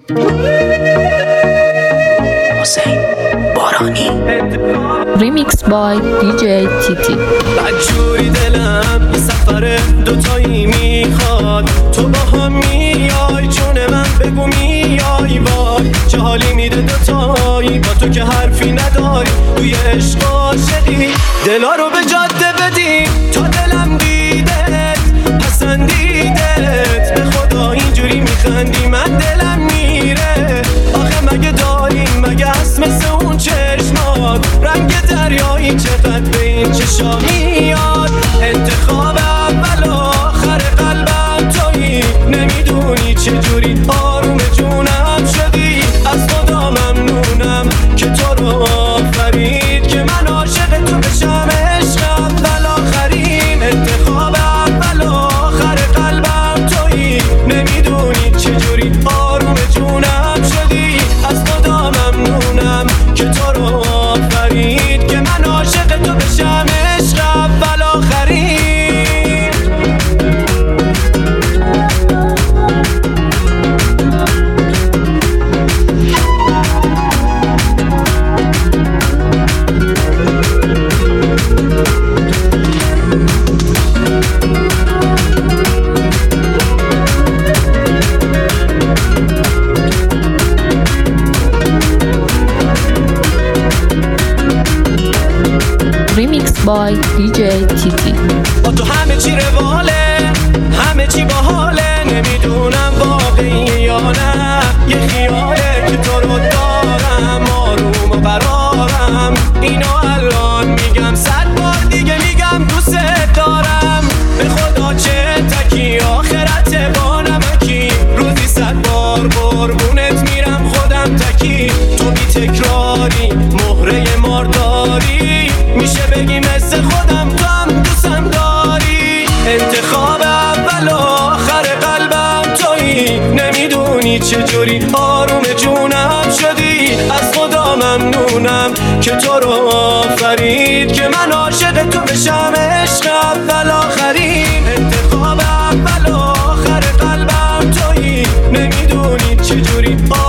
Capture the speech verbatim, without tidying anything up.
حسین بارانی. ریمیکس بای دی جی تی تی. بدجوری دلم یه سفر دوتایی میخواد، تو با هم میای جون من بگو میای، وای چه حالی میده دوتایی با تو که حرفی نداری، توی عشق عاشقی دلا رو به جاده بدی، تا دلم دیدت پسندیدت، به خدا اینجوری میخندی من دلم میره، آخه مگه داریم مگه هست مثل اون چشمات، رنگ دریایی چقدر به این چشا میاد، انتخاب اول آخر قلبم تویی، نمیدونی چجوری آروم جونم شدی، از خدا ممنونم که تو رو آفرید، که من عاشق تو بشم عشق اول آخرین، انتخاب اول آخر قلبم تویی، نمیدونی چجوری آروم جونم شدی، از خدا ممنونم که تو رو آفرید، که من عاشق تو بشم عشق اول آخرین. ریمیکس بای دی جی تی تی. با تو همه چی رواله، همه چی باحاله، نمیدونم واقعیه یا نه یه خیاله، که تو رو دارم آروم و قرارم، اینو الان میگم صد بار دیگه میگم دوست دارم، به خدا چه تکی آخرت با نمکی، روزی صد بار قربونت میرم خودم تکی، تو بی تکراری مهره مارداری، میشه بگی مثل خودم تو هم دوستم داری، انتخاب اول آخر قلبم تویی، نمیدونی چجوری آروم جونم شدی، از خدا ممنونم که تو رو آفرید، که من عاشق تو بشم عشق اول آخرین، انتخاب اول آخر قلبم تویی، نمیدونی چجوری